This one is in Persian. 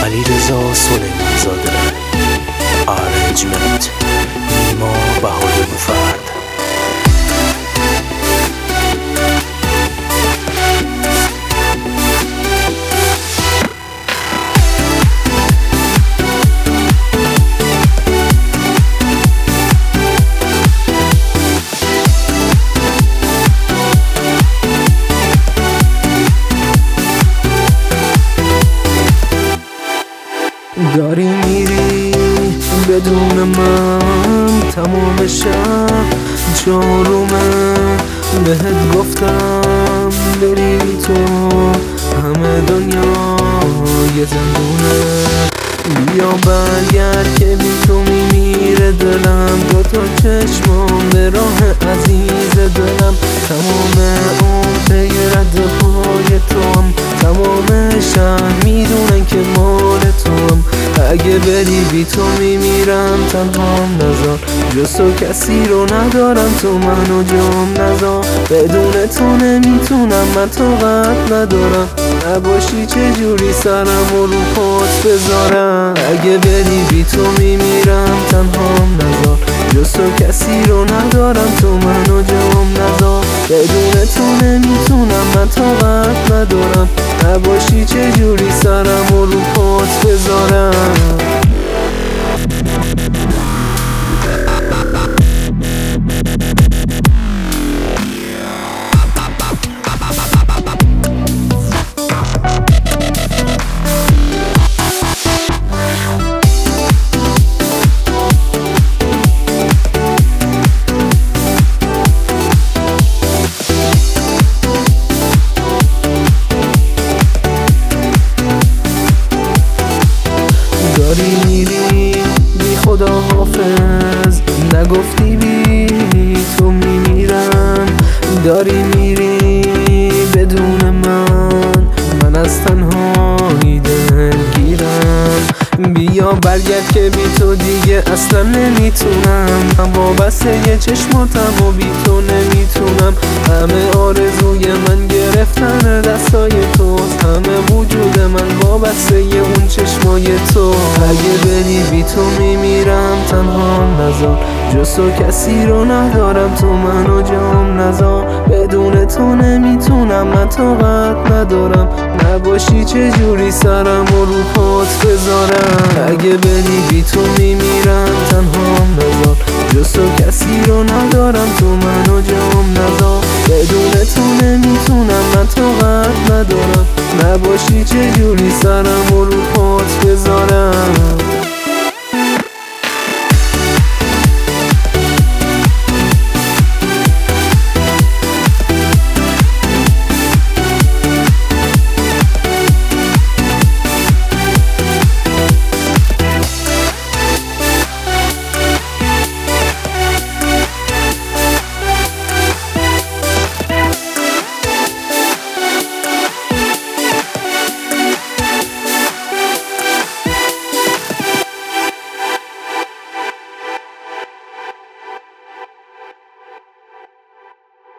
علیرضا سلیمان زاده. ارنجمنت نیما بهادر فرد. داری میری بدون من تمام شب جارومه، بهت گفتم بری تو همه دنیا یه زندونه. بیا برگرد که بی تو میمیره دلم، دوتا چشمام به راه عزیز دلم. تمام عمر رد پای تو هم، تمام شهر میدونن که مال تو هم. اگه بری بی تو میمیرم تنها نذار، جز تو کسی رو ندارم، تو منو جام نذار. بدون تو نمیتونم، من طاقت ندارم، نباشی چجوری سرم رو پات بذارم. اگه بری بی تو میمیرم تنها نذار، جز تو کسی رو ندارم، تو منو جام نذار. بدون تو نمیتونم، من طاقت ندارم، نباشی چجوری سرم رو پات بذارم. داری میری بی خدا حافظ، نگفتی بی تو میمیرم. داری میری بدون من از تنهایی دلگیرم. بیا برگرد که بی تو دیگه اصلا نمیتونم، من وابسته یه چشماتم و بی تو نمیتونم. همه آرزوی من گرفتن دستای توست، همه وجود من وابسته یه اون چشمای تو. اگه بری بی تو میمیرم تنها نذار، جز تو کسی رو ندارم، تو منو جام نذار. بدون تو نمیتونم، من طاقت ندارم، نباشی چجوری سرم رو پات بذارم. اگه بری بی تو میمیرم تنها نذار، جز تو کسی رو ندارم، تو منو جام نذار. بدون تو نمیتونم، من طاقت ندارم، نباشی چجوری سرم رو پات بذارم.